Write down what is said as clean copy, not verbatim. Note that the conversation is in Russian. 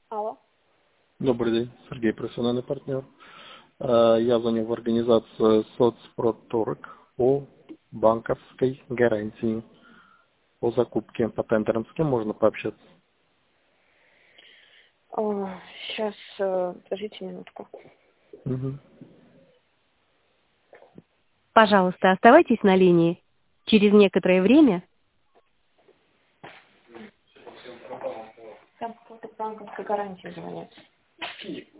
Алло. Добрый день, Сергей, профессиональный партнер. Я звоню в организацию соцпродторг по банковской гарантии по закупке по тендерам. С кем можно пообщаться? Сейчас, подождите минутку. Угу. Пожалуйста, оставайтесь на линии. Через некоторое время... Там какой-то банковской гарантии звонят.